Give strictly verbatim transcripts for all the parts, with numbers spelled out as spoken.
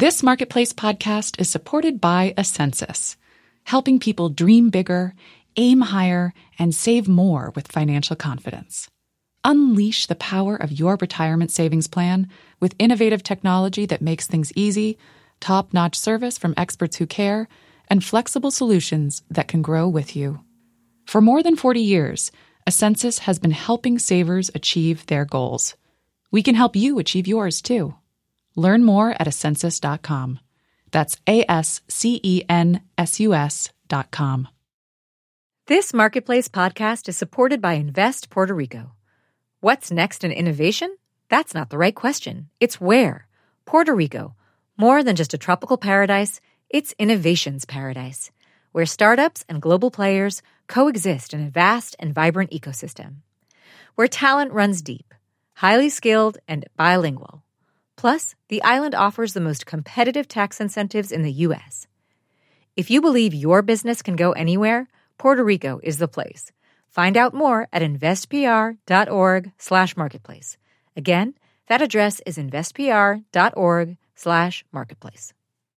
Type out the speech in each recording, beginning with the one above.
This Marketplace podcast is supported by Ascensus, helping people dream bigger, aim higher, and save more with financial confidence. Unleash the power of your retirement savings plan with innovative technology that makes things easy, top-notch service from experts who care, and flexible solutions that can grow with you. For more than forty years, Ascensus has been helping savers achieve their goals. We can help you achieve yours, too. Learn more at ascensus dot com. That's A S C E N S U S dot com. This Marketplace podcast is supported by Invest Puerto Rico. What's next in innovation? That's not the right question. It's where. Puerto Rico. More than just a tropical paradise, it's innovation's paradise, where startups and global players coexist in a vast and vibrant ecosystem. Where talent runs deep, highly skilled, and bilingual. Plus, the island offers the most competitive tax incentives in the U S. If you believe your business can go anywhere, Puerto Rico is the place. Find out more at investpr.org slash marketplace. Again, that address is investpr.org slash marketplace.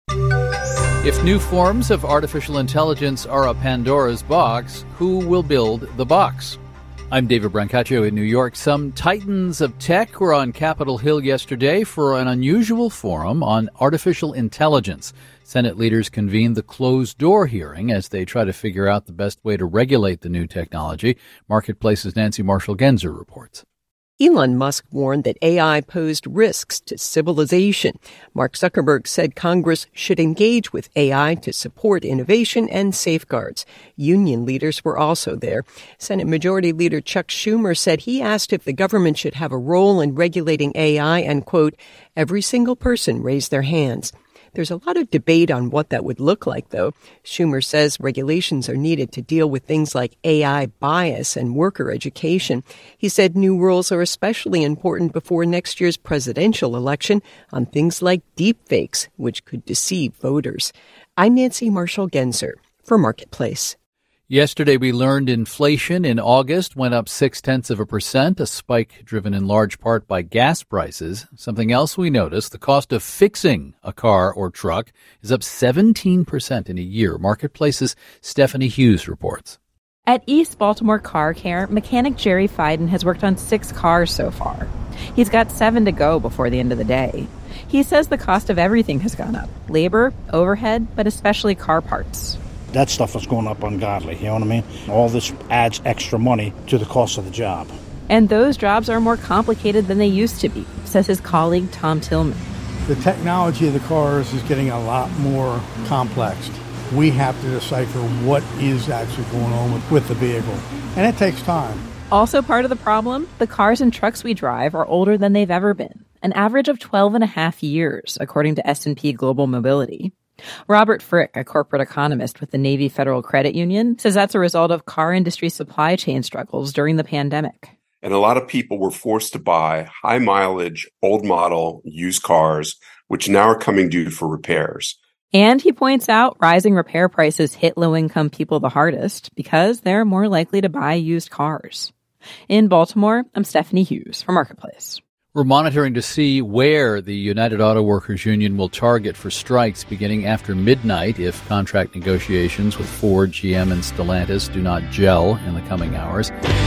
If new forms of artificial intelligence are a Pandora's box, who will build the box? I'm David Brancaccio in New York. Some titans of tech were on Capitol Hill yesterday for an unusual forum on artificial intelligence. Senate leaders convened the closed-door hearing as they try to figure out the best way to regulate the new technology. Marketplace's Nancy Marshall-Genzer reports. Elon Musk warned that A I posed risks to civilization. Mark Zuckerberg said Congress should engage with A I to support innovation and safeguards. Union leaders were also there. Senate Majority Leader Chuck Schumer said he asked if the government should have a role in regulating A I and, quote, every single person raised their hands. There's a lot of debate on what that would look like, though. Schumer says regulations are needed to deal with things like A I bias and worker education. He said new rules are especially important before next year's presidential election on things like deepfakes, which could deceive voters. I'm Nancy Marshall-Genzer for Marketplace. Yesterday, we learned inflation in August went up six-tenths of a percent, a spike driven in large part by gas prices. Something else we noticed, the cost of fixing a car or truck is up seventeen percent in a year. Marketplace's Stephanie Hughes reports. At East Baltimore Car Care, mechanic Jerry Fiden has worked on six cars so far. He's got seven to go before the end of the day. He says the cost of everything has gone up. Labor, overhead, but especially car parts. That stuff is going up ungodly, you know what I mean? All this adds extra money to the cost of the job. And those jobs are more complicated than they used to be, says his colleague Tom Tillman. The technology of the cars is getting a lot more complex. We have to decipher what is actually going on with, with the vehicle, and it takes time. Also part of the problem, the cars and trucks we drive are older than they've ever been, an average of twelve and a half years, according to S and P Global Mobility. Robert Frick, a corporate economist with the Navy Federal Credit Union, says that's a result of car industry supply chain struggles during the pandemic. And a lot of people were forced to buy high mileage, old model, used cars, which now are coming due for repairs. And he points out rising repair prices hit low-income people the hardest because they're more likely to buy used cars. In Baltimore, I'm Stephanie Hughes for Marketplace. We're monitoring to see where the United Auto Workers Union will target for strikes beginning after midnight if contract negotiations with Ford, G M, and Stellantis do not gel in the coming hours.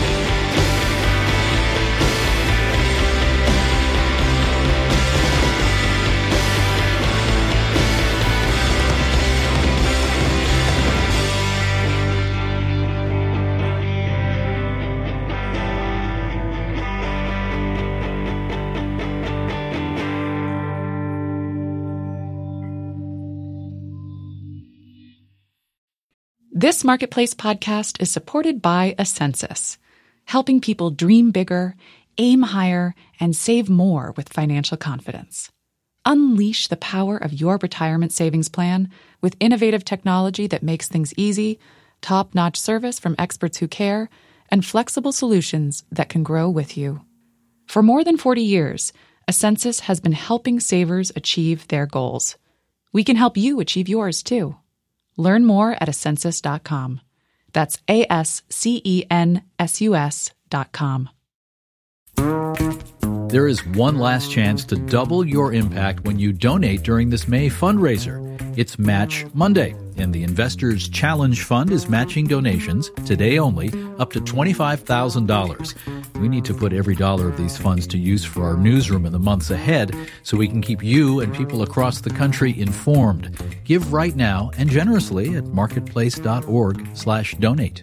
This Marketplace podcast is supported by Ascensus, helping people dream bigger, aim higher, and save more with financial confidence. Unleash the power of your retirement savings plan with innovative technology that makes things easy, top-notch service from experts who care, and flexible solutions that can grow with you. For more than forty years, Ascensus has been helping savers achieve their goals. We can help you achieve yours, too. Learn more at ascensus dot com. That's A S C E N S U S dot com. There is one last chance to double your impact when you donate during this May fundraiser. It's Match Monday, and the Investors Challenge Fund is matching donations, today only, up to twenty-five thousand dollars. We need to put every dollar of these funds to use for our newsroom in the months ahead so we can keep you and people across the country informed. Give right now and generously at marketplace.org slash donate.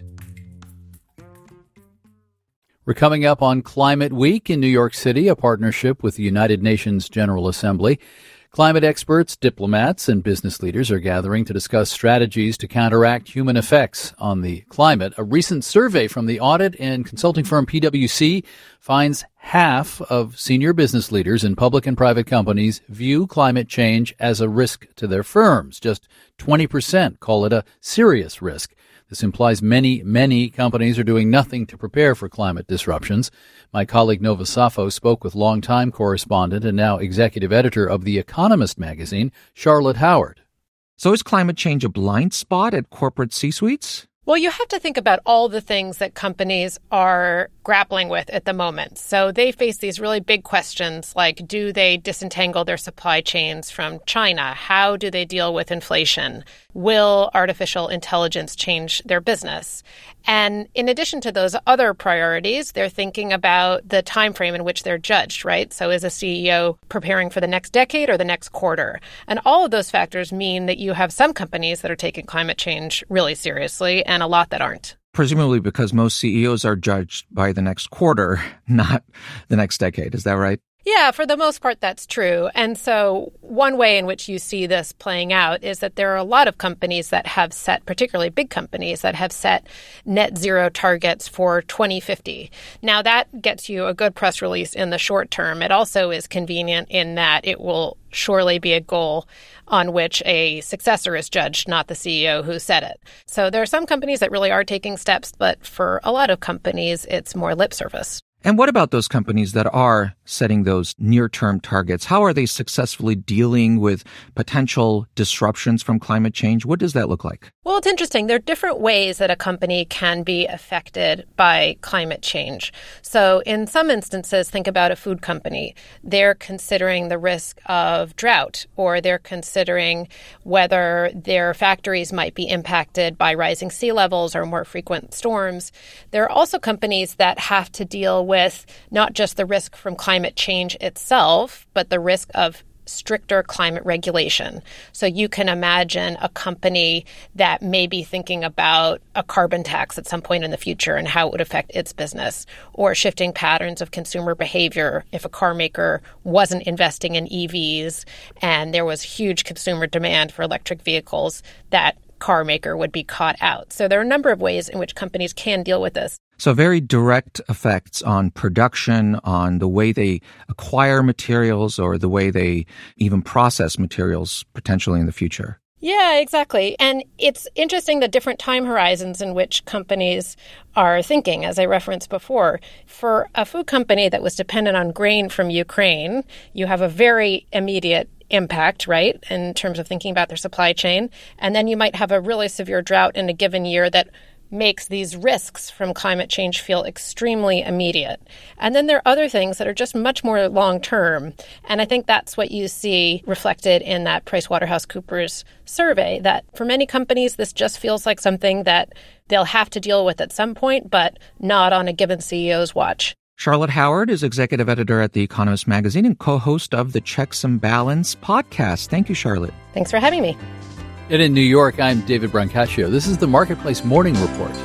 We're coming up on Climate Week in New York City, a partnership with the United Nations General Assembly. Climate experts, diplomats, and business leaders are gathering to discuss strategies to counteract human effects on the climate. A recent survey from the audit and consulting firm P W C finds half of senior business leaders in public and private companies view climate change as a risk to their firms. Just twenty percent call it a serious risk. This implies many, many companies are doing nothing to prepare for climate disruptions. My colleague Nova Safo spoke with longtime correspondent and now executive editor of The Economist magazine, Charlotte Howard. So is climate change a blind spot at corporate C-suites? Well, you have to think about all the things that companies are grappling with at the moment. So they face these really big questions like, do they disentangle their supply chains from China? How do they deal with inflation? Will artificial intelligence change their business? And in addition to those other priorities, they're thinking about the time frame in which they're judged, right? So is a C E O preparing for the next decade or the next quarter? And all of those factors mean that you have some companies that are taking climate change really seriously and a lot that aren't. Presumably because most C E Os are judged by the next quarter, not the next decade. Is that right? Yeah, for the most part, that's true. And so one way in which you see this playing out is that there are a lot of companies that have set, particularly big companies, that have set net zero targets for twenty fifty. Now, that gets you a good press release in the short term. It also is convenient in that it will surely be a goal on which a successor is judged, not the C E O who set it. So there are some companies that really are taking steps, but for a lot of companies, it's more lip service. And what about those companies that are setting those near-term targets? How are they successfully dealing with potential disruptions from climate change? What does that look like? Well, it's interesting. There are different ways that a company can be affected by climate change. So in some instances, think about a food company. They're considering the risk of drought, or they're considering whether their factories might be impacted by rising sea levels or more frequent storms. There are also companies that have to deal with with not just the risk from climate change itself, but the risk of stricter climate regulation. So you can imagine a company that may be thinking about a carbon tax at some point in the future and how it would affect its business, or shifting patterns of consumer behavior. If a car maker wasn't investing in E Vs and there was huge consumer demand for electric vehicles, that car maker would be caught out. So there are a number of ways in which companies can deal with this. So very direct effects on production, on the way they acquire materials or the way they even process materials potentially in the future. Yeah, exactly. And it's interesting the different time horizons in which companies are thinking, as I referenced before. For a food company that was dependent on grain from Ukraine, you have a very immediate impact, right, in terms of thinking about their supply chain. And then you might have a really severe drought in a given year that makes these risks from climate change feel extremely immediate. And then there are other things that are just much more long-term. And I think that's what you see reflected in that PricewaterhouseCoopers survey, that for many companies, this just feels like something that they'll have to deal with at some point, but not on a given C E O's watch. Charlotte Howard is executive editor at The Economist magazine and co-host of the Checks and Balance podcast. Thank you, Charlotte. Thanks for having me. And in New York, I'm David Brancaccio. This is the Marketplace Morning Report.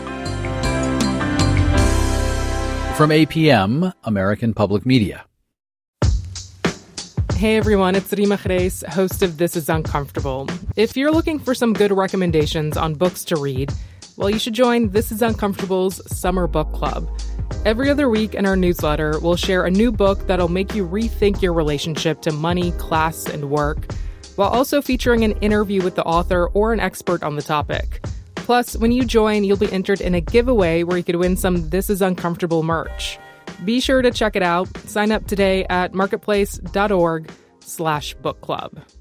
From A P M, American Public Media. Hey everyone, it's Rima Reis, host of This Is Uncomfortable. If you're looking for some good recommendations on books to read, well, you should join This Is Uncomfortable's Summer Book Club. Every other week in our newsletter, we'll share a new book that'll make you rethink your relationship to money, class, and work, while also featuring an interview with the author or an expert on the topic. Plus, when you join, you'll be entered in a giveaway where you could win some This Is Uncomfortable merch. Be sure to check it out. Sign up today at marketplace.org slash book club.